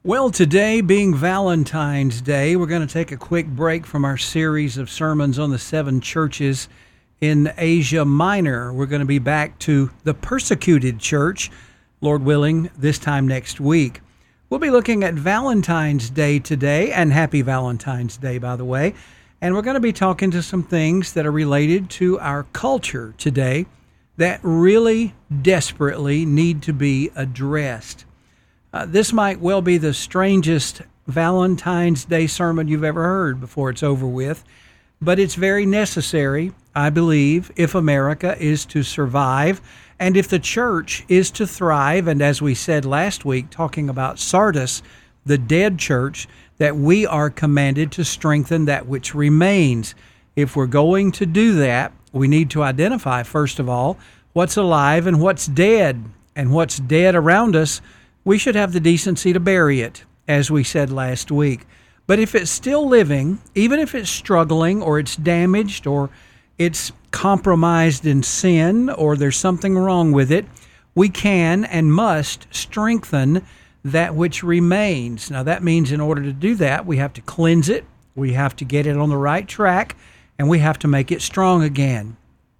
Well, today being Valentine's Day, we're going to take a quick break from our series of sermons on the seven churches in Asia Minor. We're going to be back to the persecuted church, Lord willing, this time next week. We'll be looking at Valentine's Day today, and happy Valentine's Day, by the way. And we're going to be talking to some things that are related to our culture today that really desperately need to be addressed. This might well be the strangest Valentine's Day sermon you've ever heard before it's over with, but it's very necessary, I believe, if America is to survive and if the church is to thrive. And as we said last week, talking about Sardis, the dead church, that we are commanded to strengthen that which remains. If we're going to do that, we need to identify, first of all, what's alive and what's dead. And what's dead around us, we should have the decency to bury it, as we said last week. But if it's still living, even if it's struggling or it's damaged or it's compromised in sin or there's something wrong with it, we can and must strengthen that which remains. Now that means in order to do that, we have to cleanse it, we have to get it on the right track, and we have to make it strong again.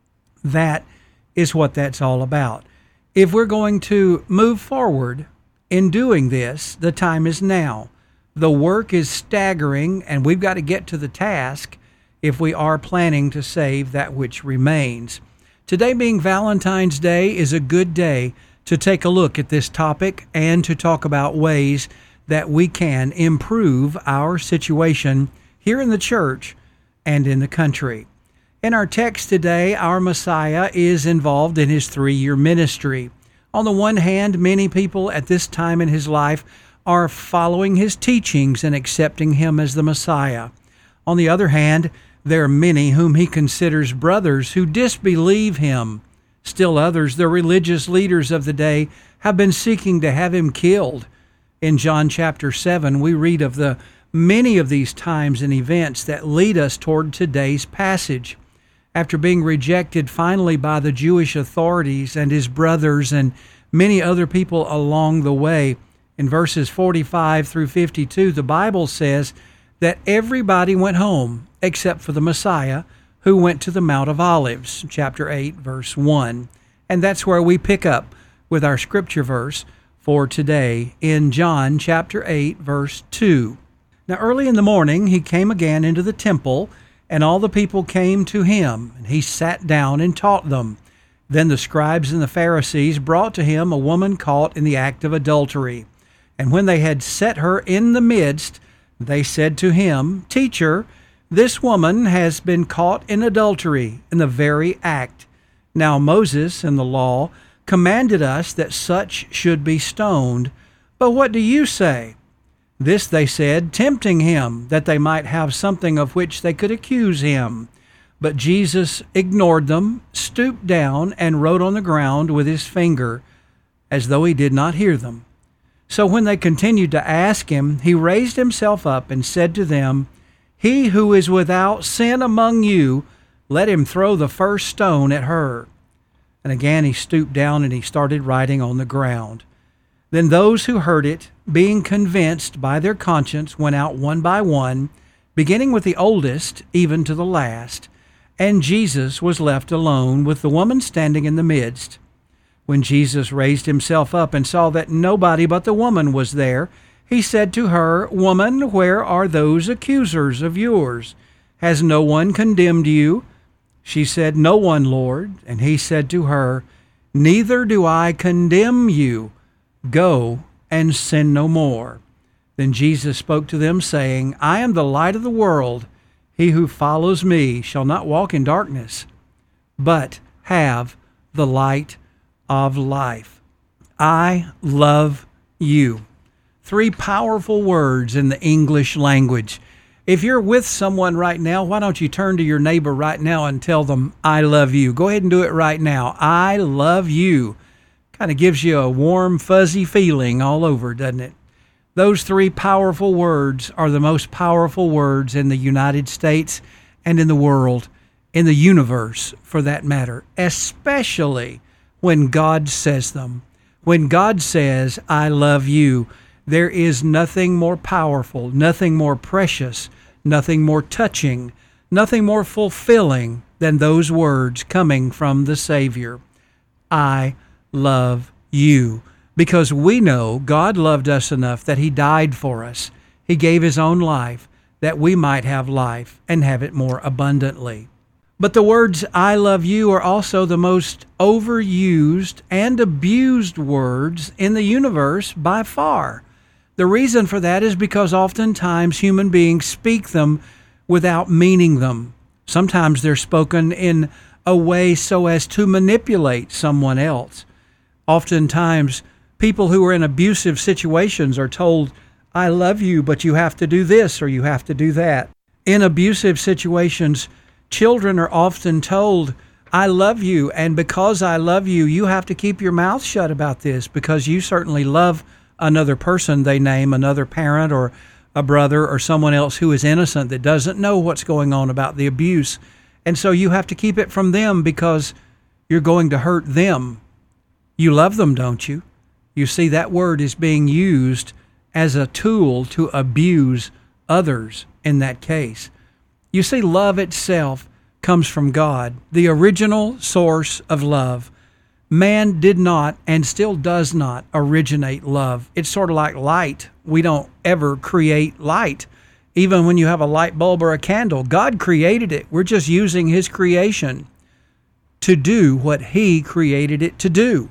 That is what that's all about. If we're going to move forward in doing this, the time is now. The work is staggering, and we've got to get to the task if we are planning to save that which remains. Today being Valentine's Day is a good day to take a look at this topic and to talk about ways that we can improve our situation here in the church and in the country. In our text today, our Messiah is involved in his 3-year ministry. On the one hand, many people at this time in his life are following his teachings and accepting him as the Messiah. On the other hand, there are many whom he considers brothers who disbelieve him. Still others, the religious leaders of the day, have been seeking to have him killed. In John chapter 7, we read of the many of these times and events that lead us toward today's passage. After being rejected finally by the Jewish authorities and his brothers and many other people along the way, in verses 45 through 52, the Bible says that everybody went home except for the Messiah, who went to the Mount of Olives, chapter 8, verse 1. And that's where we pick up with our scripture verse for today in John chapter 8, verse 2. Now early in the morning he came again into the temple, and all the people came to him, and he sat down and taught them. Then the scribes and the Pharisees brought to him a woman caught in the act of adultery. And when they had set her in the midst, they said to him, "Teacher, this woman has been caught in adultery in the very act. Now Moses in the law commanded us that such should be stoned. But what do you say?" This they said, tempting him, that they might have something of which they could accuse him. But Jesus ignored them, stooped down, and wrote on the ground with his finger, as though he did not hear them. So when they continued to ask him, he raised himself up and said to them, "He who is without sin among you, let him throw the first stone at her." And again he stooped down and he started writing on the ground. Then those who heard it, being convinced by their conscience, went out one by one, beginning with the oldest, even to the last. And Jesus was left alone with the woman standing in the midst. When Jesus raised himself up and saw that nobody but the woman was there, he said to her, "Woman, where are those accusers of yours? Has no one condemned you?" She said, "No one, Lord." And he said to her, "Neither do I condemn you. Go and sin no more." Then Jesus spoke to them, saying, "I am the light of the world. He who follows me shall not walk in darkness, but have the light of life." I love you. 3 powerful words in the English language. If you're with someone right now, why don't you turn to your neighbor right now and tell them, "I love you." Go ahead and do it right now. I love you. Kind of gives you a warm, fuzzy feeling all over, doesn't it? Those 3 powerful words are the most powerful words in the United States and in the world, in the universe for that matter, especially when God says them. When God says, "I love you," There is nothing more powerful, nothing more precious, nothing more touching, nothing more fulfilling than those words coming from the Savior. I love you. Because we know God loved us enough that He died for us. He gave His own life that we might have life and have it more abundantly. But the words I love you are also the most overused and abused words in the universe by far. The reason for that is because oftentimes human beings speak them without meaning them. Sometimes they're spoken in a way so as to manipulate someone else. Oftentimes, people who are in abusive situations are told, I love you, but you have to do this or you have to do that. In abusive situations, children are often told, I love you, and because I love you, you have to keep your mouth shut about this because you certainly love another person. They name another parent or a brother or someone else who is innocent that doesn't know what's going on about the abuse. And so you have to keep it from them because you're going to hurt them. You love them, don't you? You see, that word is being used as a tool to abuse others in that case. You see, love itself comes from God, the original source of love. Man did not and still does not originate love. It's sort of like light. We don't ever create light. Even when you have a light bulb or a candle, God created it. We're just using His creation to do what He created it to do.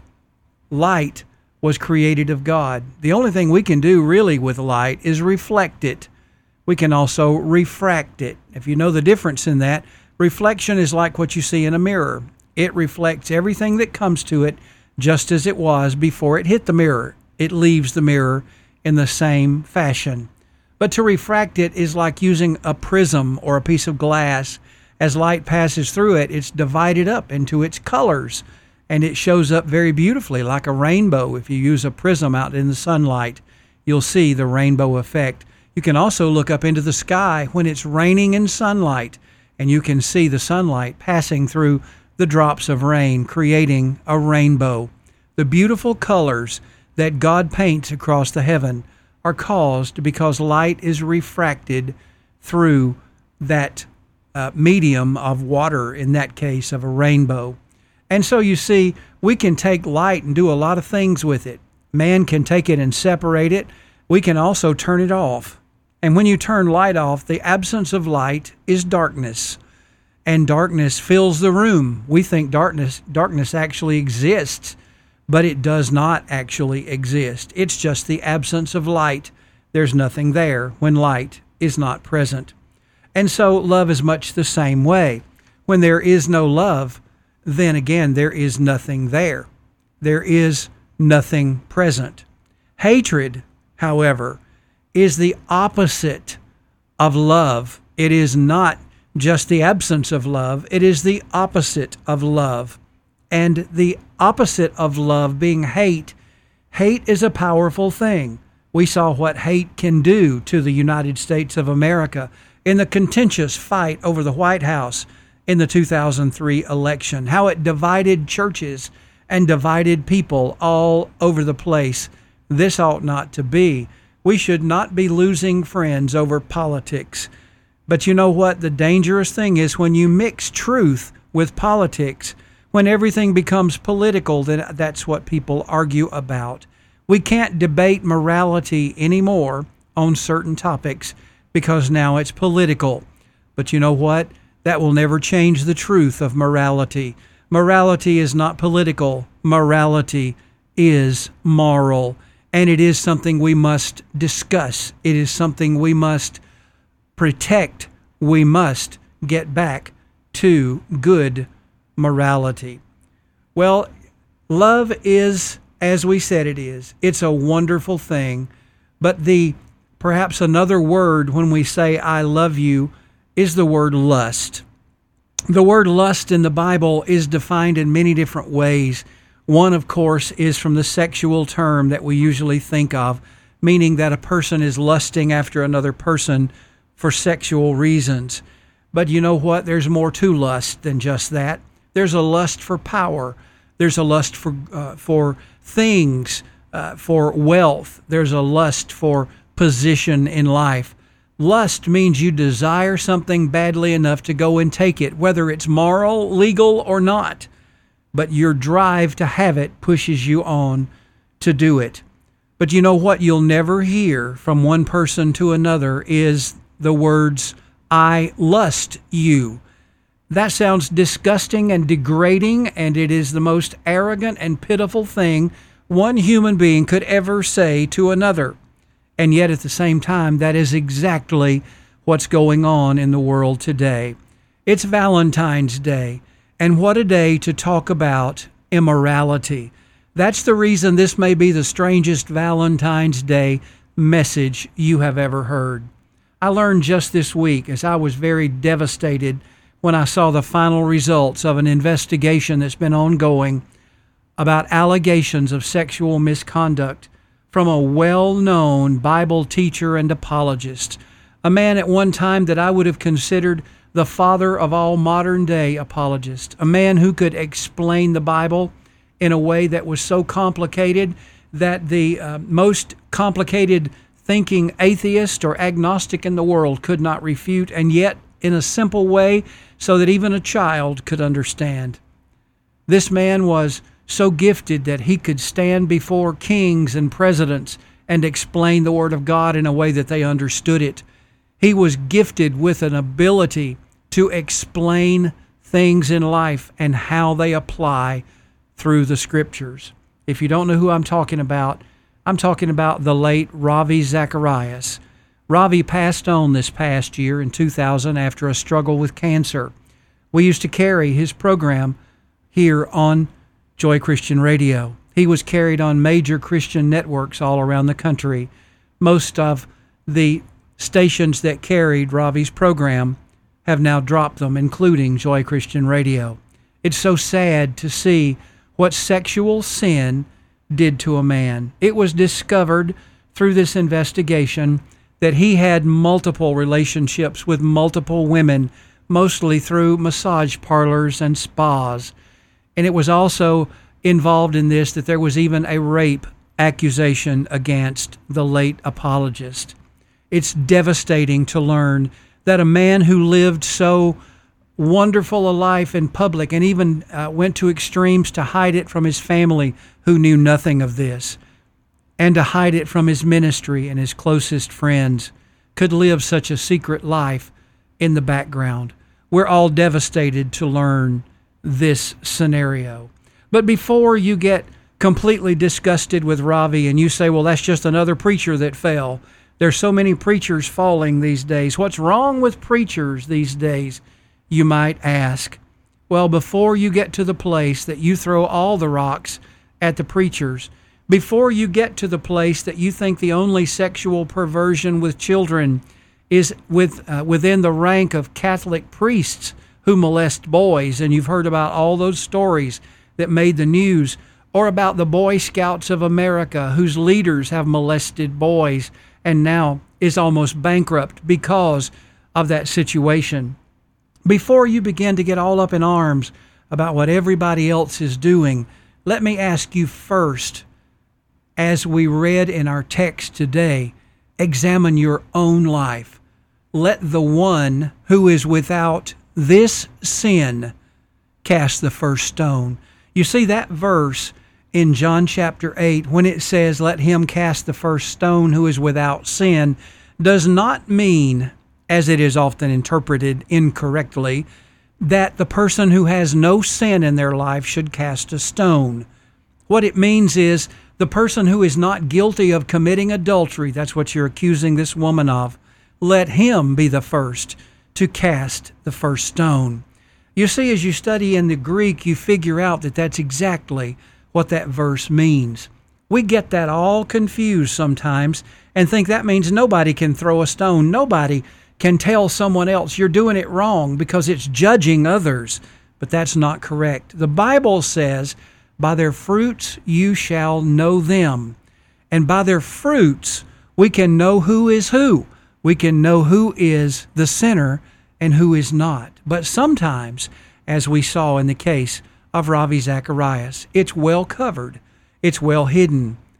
Light was created of God. The only thing we can do really with light is reflect it. We can also refract it. If you know the difference in that, reflection is like what you see in a mirror. It reflects everything that comes to it just as it was before it hit the mirror. It leaves the mirror in the same fashion. But to refract it is like using a prism or a piece of glass. As light passes through it, it's divided up into its colors, and it shows up very beautifully like a rainbow. If you use a prism out in the sunlight, you'll see the rainbow effect. You can also look up into the sky when it's raining in sunlight, and you can see the sunlight passing through the drops of rain, creating a rainbow. The beautiful colors that God paints across the heaven are caused because light is refracted through that medium of water, in that case of a rainbow. And so you see, we can take light and do a lot of things with it. Man can take it and separate it. We can also turn it off. And when you turn light off, the absence of light is darkness. And darkness fills the room. We think darkness actually exists, but it does not actually exist. It's just the absence of light. There's nothing there when light is not present. And so love is much the same way. When there is no love, then again, there is nothing there. There is nothing present. Hatred, however, is the opposite of love. It is not just the absence of love. It is the opposite of love. And the opposite of love being hate. Hate is a powerful thing. We saw what hate can do to the United States of America in the contentious fight over the White House in the 2003 election, how it divided churches and divided people all over the place. This ought not to be. We should not be losing friends over politics. But you know what? The dangerous thing is when you mix truth with politics. When everything becomes political, then that's what people argue about. We can't debate morality anymore on certain topics because now it's political. But you know what? That will never change the truth of morality. Morality is not political. Morality is moral. And it is something we must discuss. It is something we must protect. We must get back to good morality. Well, love is, as we said it is. It's a wonderful thing. But perhaps another word when we say I love you is the word lust. The word lust in the Bible is defined in many different ways. One, of course, is from the sexual term that we usually think of, meaning that a person is lusting after another person for sexual reasons. But you know what? There's more to lust than just that. There's a lust for power. There's a lust for things, for wealth. There's a lust for position in life. Lust means you desire something badly enough to go and take it, whether it's moral, legal, or not. But your drive to have it pushes you on to do it. But you know what you'll never hear from one person to another is the words, "I lust you." That sounds disgusting and degrading, and it is the most arrogant and pitiful thing one human being could ever say to another. And yet at the same time, that is exactly what's going on in the world today. It's Valentine's Day, and what a day to talk about immorality. That's the reason this may be the strangest Valentine's Day message you have ever heard. I learned just this week, as I was very devastated when I saw the final results of an investigation that's been ongoing about allegations of sexual misconduct from a well-known Bible teacher and apologist, a man at one time that I would have considered the father of all modern-day apologists, a man who could explain the Bible in a way that was so complicated that the most complicated thinking atheist or agnostic in the world could not refute, and yet in a simple way so that even a child could understand. This man was so gifted that he could stand before kings and presidents and explain the Word of God in a way that they understood it. He was gifted with an ability to explain things in life and how they apply through the Scriptures. If you don't know who I'm talking about the late Ravi Zacharias. Ravi passed on this past year in 2000 after a struggle with cancer. We used to carry his program here on Joy Christian Radio. He was carried on major Christian networks all around the country. Most of the stations that carried Ravi's program have now dropped them, including Joy Christian Radio. It's so sad to see what sexual sin did to a man. It was discovered through this investigation that he had multiple relationships with multiple women, mostly through massage parlors and spas. And it was also involved in this that there was even a rape accusation against the late apologist. It's devastating to learn that a man who lived so wonderful a life in public and even went to extremes to hide it from his family who knew nothing of this, and to hide it from his ministry and his closest friends, could live such a secret life in the background. We're all devastated to learn this scenario. But before you get completely disgusted with Ravi and you say, well, that's just another preacher that fell. There's so many preachers falling these days. What's wrong with preachers these days, you might ask? Well, before you get to the place that you throw all the rocks at the preachers, before you get to the place that you think the only sexual perversion with children is within the rank of Catholic priests who molest boys, and you've heard about all those stories that made the news, or about the Boy Scouts of America whose leaders have molested boys and now is almost bankrupt because of that situation. Before you begin to get all up in arms about what everybody else is doing, let me ask you first, as we read in our text today, examine your own life. Let the one who is without this sin cast the first stone. You see that verse in John chapter 8, when it says, let him cast the first stone who is without sin, does not mean, as it is often interpreted incorrectly, that the person who has no sin in their life should cast a stone. What it means is the person who is not guilty of committing adultery, that's what you're accusing this woman of, let him be the first to cast the first stone. You see, as you study in the Greek, you figure out that that's exactly what that verse means. We get that all confused sometimes and think that means nobody can throw a stone. Nobody can tell someone else you're doing it wrong because it's judging others. But that's not correct. The Bible says, by their fruits you shall know them. And by their fruits we can know who is who. We can know who is the sinner and who is not. But sometimes, as we saw in the case of Ravi Zacharias, it's well covered, it's well hidden,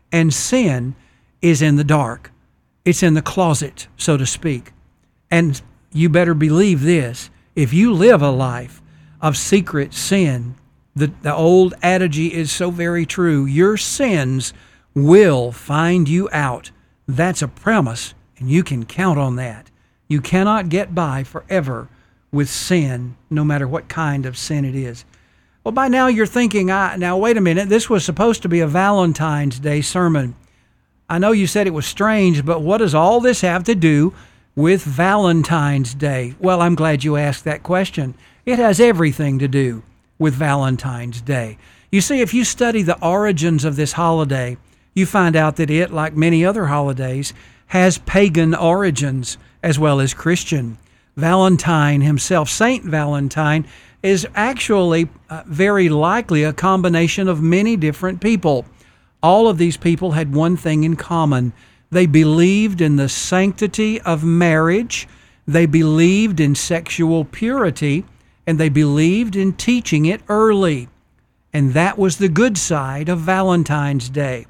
and sin is in the dark. It's in the closet, so to speak. And you better believe this. If you live a life of secret sin, the old adage is so very true. Your sins will find you out. That's a promise, and you can count on that. You cannot get by forever with sin, no matter what kind of sin it is. Well, by now you're thinking, now wait a minute, this was supposed to be a Valentine's Day sermon. I know you said it was strange, but what does all this have to do with Valentine's Day? Well, I'm glad you asked that question. It has everything to do with Valentine's Day. You see, if you study the origins of this holiday, you find out that it, like many other holidays, has pagan origins as well as Christian. Valentine himself, Saint Valentine, is actually very likely a combination of many different people. All of these people had one thing in common. They believed in the sanctity of marriage, they believed in sexual purity, and they believed in teaching it early. And that was the good side of Valentine's Day.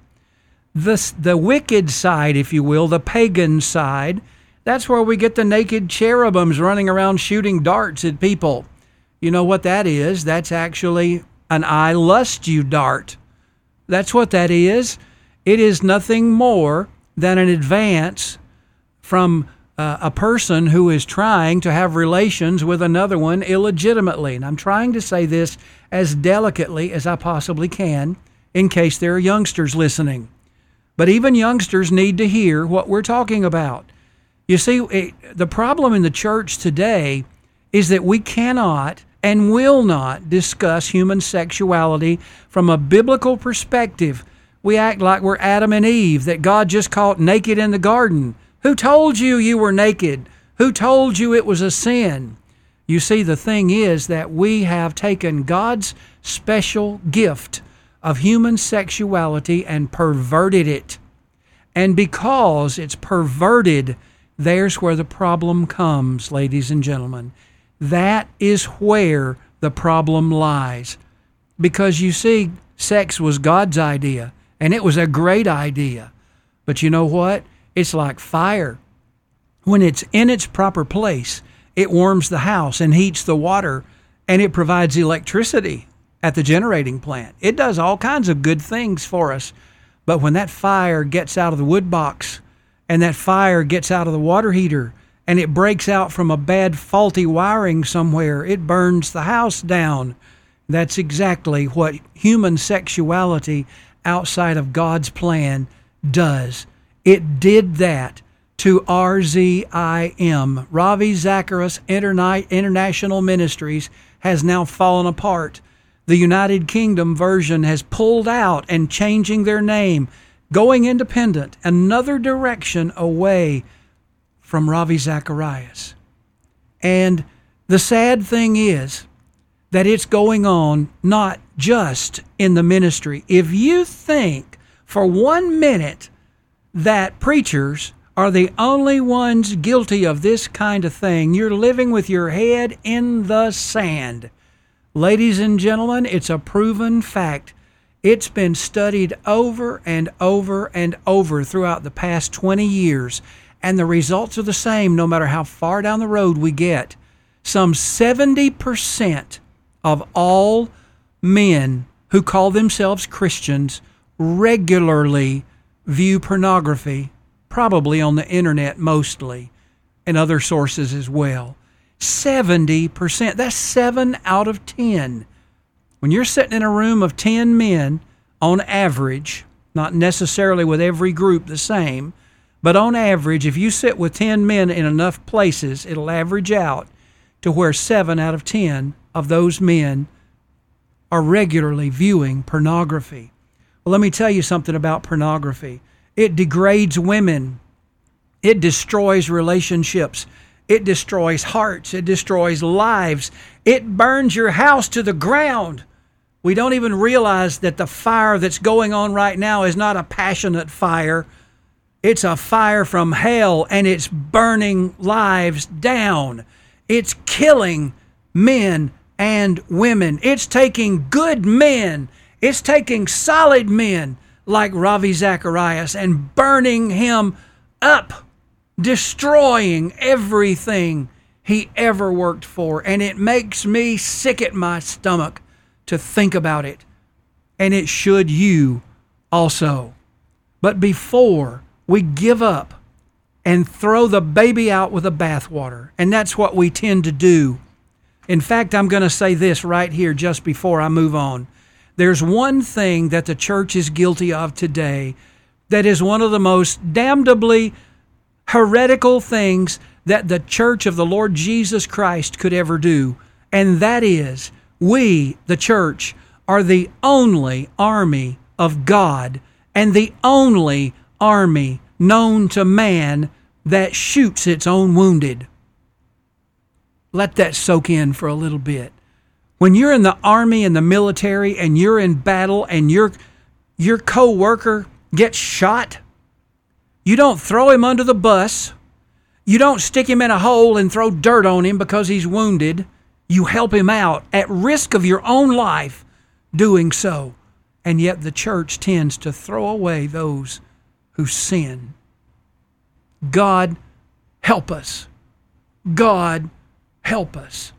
The wicked side, if you will, the pagan side, that's where we get the naked cherubims running around shooting darts at people. You know what that is? That's actually an I lust you dart. That's what that is. It is nothing more than an advance from a person who is trying to have relations with another one illegitimately. And I'm trying to say this as delicately as I possibly can in case there are youngsters listening. But even youngsters need to hear what we're talking about. You see, the problem in the church today is that we cannot and will not discuss human sexuality from a biblical perspective. We act like we're Adam and Eve, that God just caught naked in the garden. Who told you you were naked? Who told you it was a sin? You see, the thing is that we have taken God's special gift of human sexuality and perverted it. And because it's perverted, there's where the problem comes, ladies and gentlemen. That is where the problem lies. Because you see, sex was God's idea, and it was a great idea. But you know what? It's like fire. When it's in its proper place, it warms the house and heats the water, and it provides electricity at the generating plant. It does all kinds of good things for us. But when that fire gets out of the wood box, and that fire gets out of the water heater, and it breaks out from a bad, faulty wiring somewhere, it burns the house down. That's exactly what human sexuality outside of God's plan does. It did that to RZIM. Ravi Zacharias International Ministries has now fallen apart. The United Kingdom version has pulled out and changing their name, going independent, another direction away from Ravi Zacharias. And the sad thing is that it's going on not just in the ministry. If you think for 1 minute that preachers are the only ones guilty of this kind of thing, you're living with your head in the sand. Ladies and gentlemen, it's a proven fact. It's been studied over and over and over throughout the past 20 years, and the results are the same no matter how far down the road we get. Some 70% of all men who call themselves Christians regularly view pornography, probably on the internet mostly, and other sources as well. 70%. That's 7 out of 10. When you're sitting in a room of 10 men, on average, not necessarily with every group the same, but on average, if you sit with 10 men in enough places, it'll average out to where 7 out of 10 of those men are regularly viewing pornography. Well, let me tell you something about pornography. It degrades women. It destroys relationships. It destroys hearts. It destroys lives. It burns your house to the ground. We don't even realize that the fire that's going on right now is not a passionate fire. It's a fire from hell, and it's burning lives down. It's killing men and women. It's taking good men. It's taking solid men like Ravi Zacharias and burning him up, destroying everything he ever worked for. And it makes me sick at my stomach to think about it. And it should you also. But before we give up and throw the baby out with the bathwater, and that's what we tend to do. In fact, I'm going to say this right here just before I move on. There's one thing that the church is guilty of today that is one of the most damnably heretical things that the church of the Lord Jesus Christ could ever do. And that is, we, the church, are the only army of God and the only army known to man that shoots its own wounded. Let that soak in for a little bit. When you're in the army and the military and you're in battle and your co-worker gets shot, you don't throw him under the bus. You don't stick him in a hole and throw dirt on him because he's wounded. You help him out at risk of your own life doing so. And yet the church tends to throw away those who sin. God, help us. God, help us.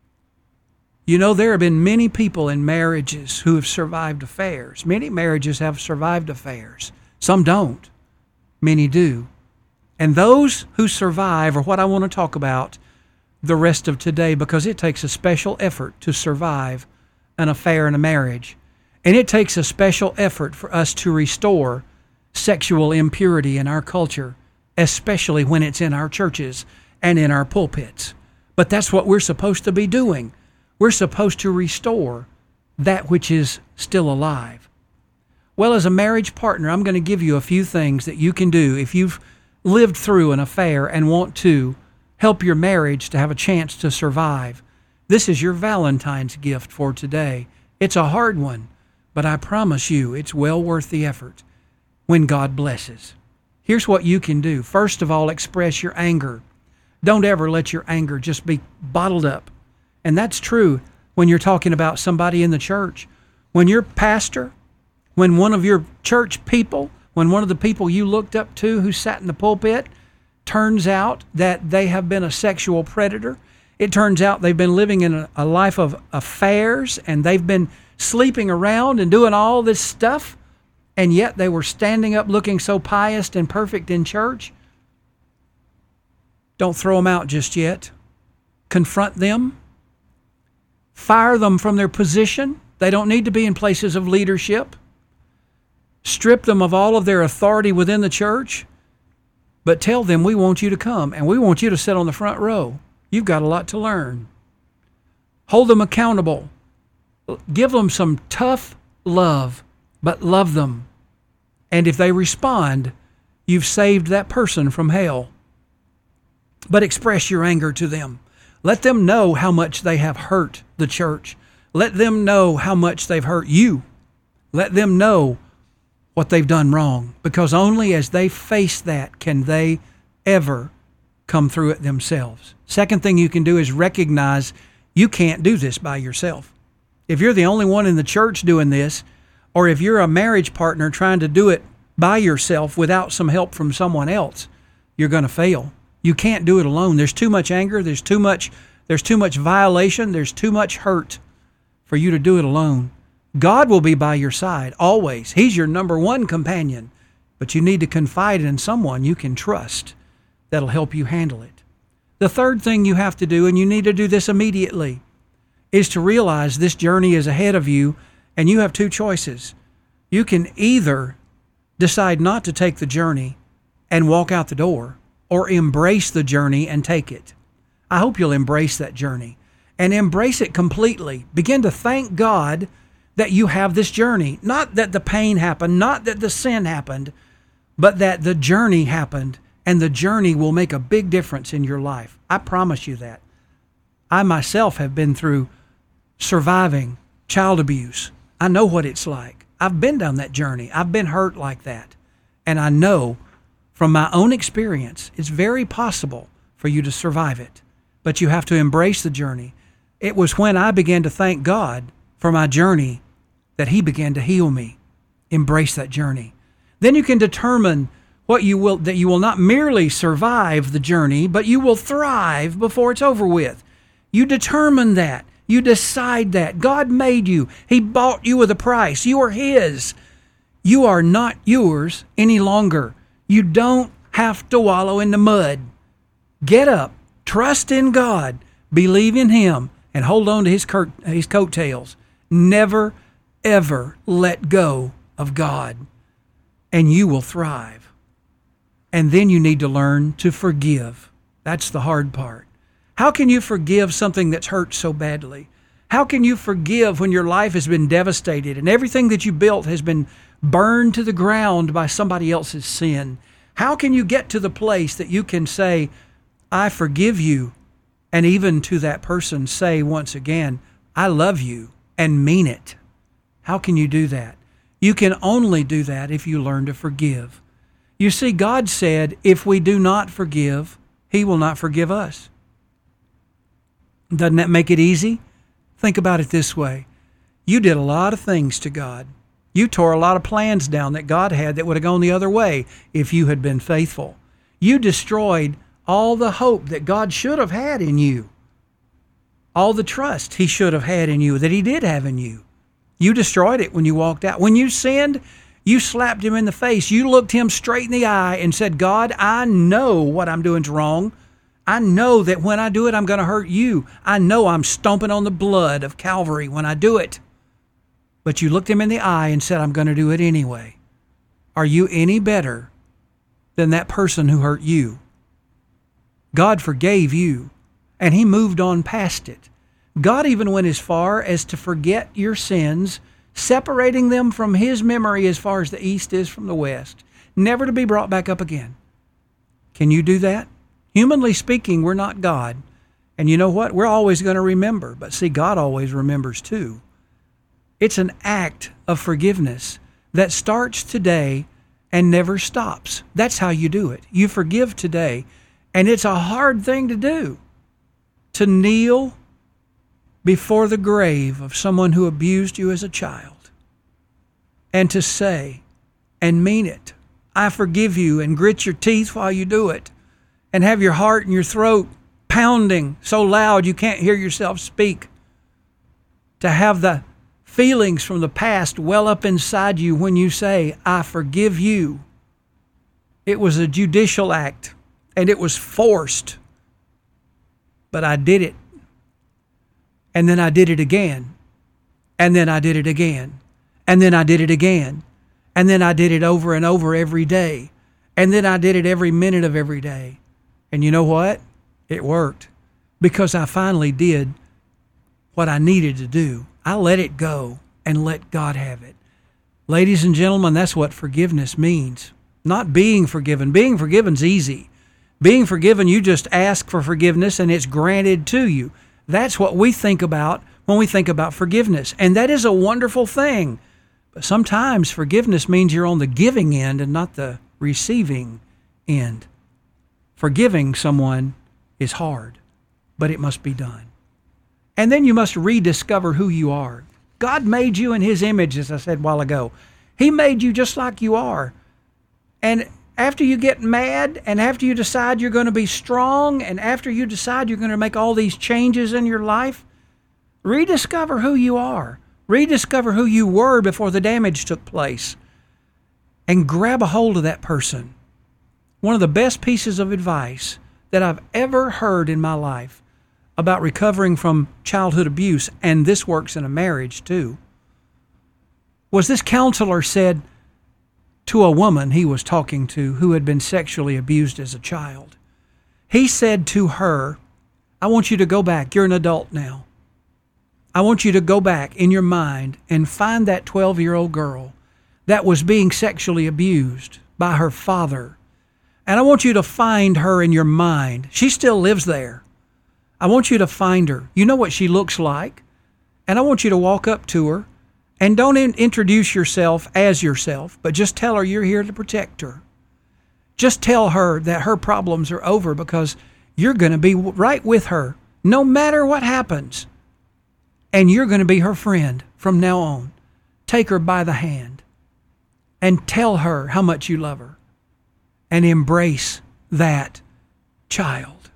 You know, there have been many people in marriages who have survived affairs. Many marriages have survived affairs. Some don't. Many do. And those who survive are what I want to talk about the rest of today, because it takes a special effort to survive an affair in a marriage. And it takes a special effort for us to restore sexual impurity in our culture, especially when it's in our churches and in our pulpits. But that's what we're supposed to be doing. We're supposed to restore that which is still alive. Well, as a marriage partner, I'm going to give you a few things that you can do if you've lived through an affair and want to help your marriage to have a chance to survive. This is your Valentine's gift for today. It's a hard one, but I promise you it's well worth the effort when God blesses. Here's what you can do. First of all, express your anger. Don't ever let your anger just be bottled up. And that's true when you're talking about somebody in the church. When your pastor, when one of your church people, when one of the people you looked up to who sat in the pulpit turns out that they have been a sexual predator, it turns out they've been living in a life of affairs and they've been sleeping around and doing all this stuff, and yet they were standing up looking so pious and perfect in church. Don't throw them out just yet. Confront them. Fire them from their position. They don't need to be in places of leadership. Strip them of all of their authority within the church. But tell them, we want you to come and we want you to sit on the front row. You've got a lot to learn. Hold them accountable. Give them some tough love, but love them. And if they respond, you've saved that person from hell. But express your anger to them. Let them know how much they have hurt the church. Let them know how much they've hurt you. Let them know what they've done wrong, because only as they face that can they ever come through it themselves. Second thing you can do is recognize you can't do this by yourself. If you're the only one in the church doing this, or if you're a marriage partner trying to do it by yourself without some help from someone else, you're going to fail. You can't do it alone. There's too much anger. There's too much violation. There's too much hurt for you to do it alone. God will be by your side always. He's your number one companion, but you need to confide in someone you can trust that'll help you handle it. The third thing you have to do, and you need to do this immediately, is to realize this journey is ahead of you, and you have two choices. You can either decide not to take the journey and walk out the door, or embrace the journey and take it. I hope you'll embrace that journey and embrace it completely. Begin to thank God that you have this journey. Not that the pain happened, not that the sin happened, but that the journey happened, and the journey will make a big difference in your life. I promise you that. I myself have been through surviving child abuse. I know what it's like. I've been down that journey. I've been hurt like that. And I know from my own experience, it's very possible for you to survive it. But you have to embrace the journey. It was when I began to thank God for my journey that He began to heal me. Embrace that journey. Then you can determine that you will not merely survive the journey, but you will thrive before it's over with. You determine that. You decide that. God made you. He bought you with a price. You are His. You are not yours any longer. You don't have to wallow in the mud. Get up. Trust in God. Believe in Him. And hold on to His coattails. Never, ever let go of God. And you will thrive. And then you need to learn to forgive. That's the hard part. How can you forgive something that's hurt so badly? How can you forgive when your life has been devastated and everything that you built has been burned to the ground by somebody else's sin? How can you get to the place that you can say, I forgive you, and even to that person say once again, I love you, and mean it? How can you do that? You can only do that if you learn to forgive. You see, God said, if we do not forgive, He will not forgive us. Doesn't that make it easy? Think about it this way. You did a lot of things to God. You tore a lot of plans down that God had that would have gone the other way if you had been faithful. You destroyed all the hope that God should have had in you. All the trust He should have had in you, that He did have in you. You destroyed it when you walked out. When you sinned, you slapped Him in the face. You looked Him straight in the eye and said, God, I know what I'm doing is wrong. I know that when I do it, I'm going to hurt you. I know I'm stomping on the blood of Calvary when I do it. But you looked Him in the eye and said, I'm going to do it anyway. Are you any better than that person who hurt you? God forgave you, and He moved on past it. God even went as far as to forget your sins, separating them from His memory as far as the east is from the west, never to be brought back up again. Can you do that? Humanly speaking, we're not God. And you know what? We're always going to remember. But see, God always remembers too. It's an act of forgiveness that starts today and never stops. That's how you do it. You forgive today. And it's a hard thing to do. To kneel before the grave of someone who abused you as a child. And to say, and mean it, I forgive you, and grit your teeth while you do it. And have your heart and your throat pounding so loud you can't hear yourself speak. To have the feelings from the past well up inside you when you say, I forgive you. It was a judicial act, and it was forced. But I did it. And then I did it again. And then I did it again. And then I did it again. And then I did it over and over every day. And then I did it every minute of every day. And you know what? It worked. Because I finally did what I needed to do. I let it go and let God have it. Ladies and gentlemen, that's what forgiveness means. Not being forgiven. Being forgiven's easy. Being forgiven, you just ask for forgiveness and it's granted to you. That's what we think about when we think about forgiveness. And that is a wonderful thing. But sometimes forgiveness means you're on the giving end and not the receiving end. Forgiving someone is hard, but it must be done. And then you must rediscover who you are. God made you in His image, as I said a while ago. He made you just like you are. And after you get mad, and after you decide you're going to be strong, and after you decide you're going to make all these changes in your life, rediscover who you are. Rediscover who you were before the damage took place. And grab a hold of that person. One of the best pieces of advice that I've ever heard in my life about recovering from childhood abuse, and this works in a marriage too, was this counselor said to a woman he was talking to who had been sexually abused as a child. He said to her, I want you to go back. You're an adult now. I want you to go back in your mind and find that 12-year-old girl that was being sexually abused by her father. And I want you to find her in your mind. She still lives there. I want you to find her. You know what she looks like. And I want you to walk up to her and don't introduce yourself as yourself, but just tell her you're here to protect her. Just tell her that her problems are over because you're going to be right with her no matter what happens. And you're going to be her friend from now on. Take her by the hand and tell her how much you love her and embrace that child.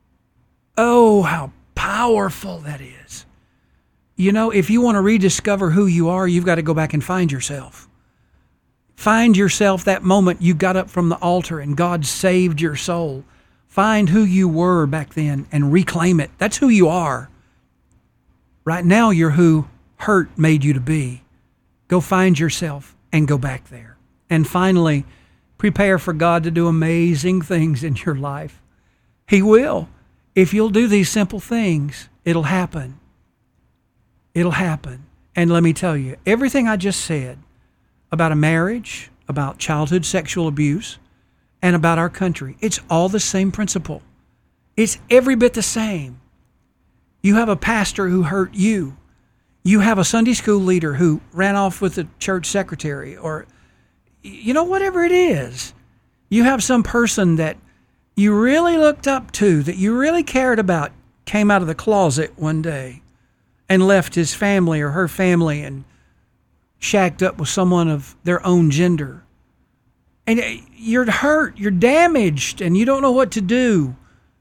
Oh, how powerful that is. You know, if you want to rediscover who you are, you've got to go back and find yourself. Find yourself that moment you got up from the altar and God saved your soul. Find who you were back then and reclaim it. That's who you are. Right now, you're who hurt made you to be. Go find yourself and go back there. And finally, prepare for God to do amazing things in your life. He will. If you'll do these simple things, it'll happen. It'll happen. And let me tell you, everything I just said about a marriage, about childhood sexual abuse, and about our country, it's all the same principle. It's every bit the same. You have a pastor who hurt you. You have a Sunday school leader who ran off with the church secretary, or, whatever it is. You have some person that you really looked up to, that you really cared about, came out of the closet one day and left his family or her family and shacked up with someone of their own gender. And you're hurt, you're damaged, and you don't know what to do.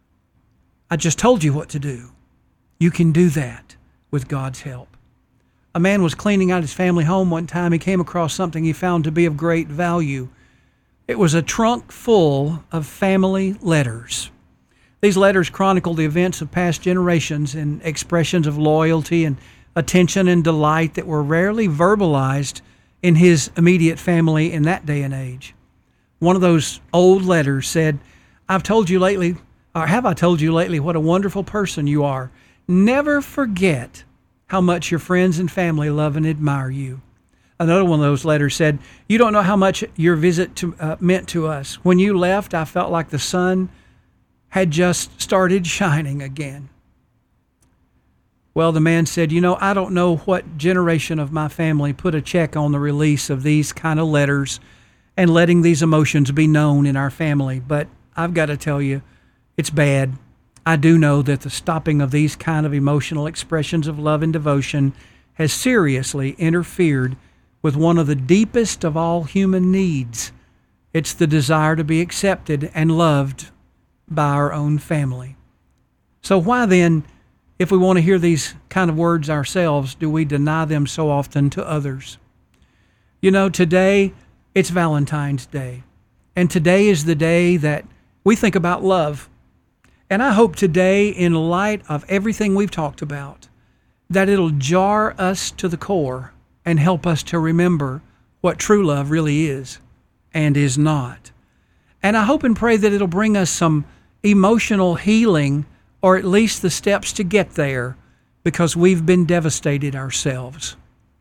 I just told you what to do. You can do that with God's help. A man was cleaning out his family home one time. He came across something he found to be of great value. It was a trunk full of family letters. These letters chronicled the events of past generations and expressions of loyalty and attention and delight that were rarely verbalized in his immediate family in that day and age. One of those old letters said, have I told you lately what a wonderful person you are? Never forget how much your friends and family love and admire you. Another one of those letters said, you don't know how much your visit meant to us. When you left, I felt like the sun had just started shining again. Well, the man said, I don't know what generation of my family put a check on the release of these kind of letters and letting these emotions be known in our family, but I've got to tell you, it's bad. I do know that the stopping of these kind of emotional expressions of love and devotion has seriously interfered with one of the deepest of all human needs. It's the desire to be accepted and loved by our own family. So why then, if we want to hear these kind of words ourselves, do we deny them so often to others? Today it's Valentine's Day, and today is the day that we think about love. And I hope today, in light of everything we've talked about, that it'll jar us to the core and help us to remember what true love really is and is not. And I hope and pray that it'll bring us some emotional healing, or at least the steps to get there, because we've been devastated ourselves.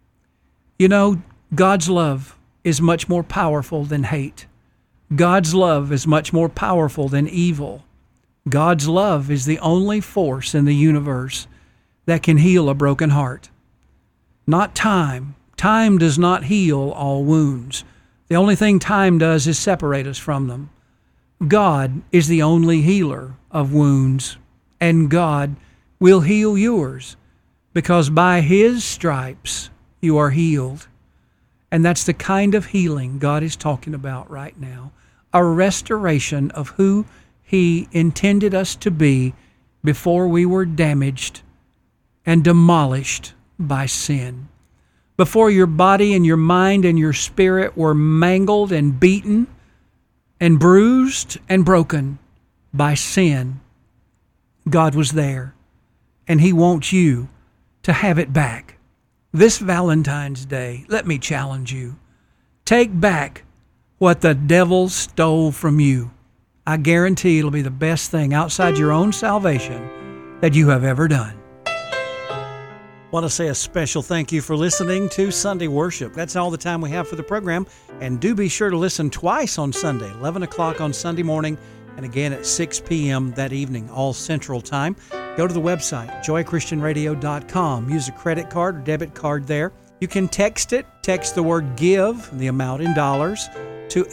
God's love is much more powerful than hate. God's love is much more powerful than evil. God's love is the only force in the universe that can heal a broken heart. Not time. Time does not heal all wounds. The only thing time does is separate us from them. God is the only healer of wounds, and God will heal yours, because by His stripes you are healed. And that's the kind of healing God is talking about right now, a restoration of who He intended us to be before we were damaged and demolished by sin. Before your body and your mind and your spirit were mangled and beaten and bruised and broken by sin, God was there, and He wants you to have it back. This Valentine's Day, let me challenge you. Take back what the devil stole from you. I guarantee it'll be the best thing outside your own salvation that you have ever done. Want to say a special thank you for listening to Sunday Worship. That's all the time we have for the program. And do be sure to listen twice on Sunday, 11 o'clock on Sunday morning, and again at 6 p.m. that evening, all Central Time. Go to the website, joychristianradio.com. Use a credit card or debit card there. You can text it. Text the word GIVE, the amount in dollars, to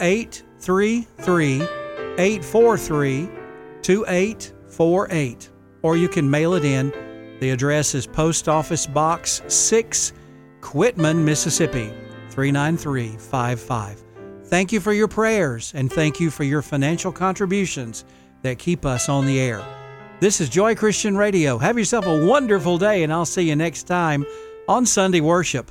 833-843-2848. Or you can mail it in. The address is Post Office Box 6, Quitman, Mississippi, 39355. Thank you for your prayers, and thank you for your financial contributions that keep us on the air. This is Joy Christian Radio. Have yourself a wonderful day, and I'll see you next time on Sunday Worship.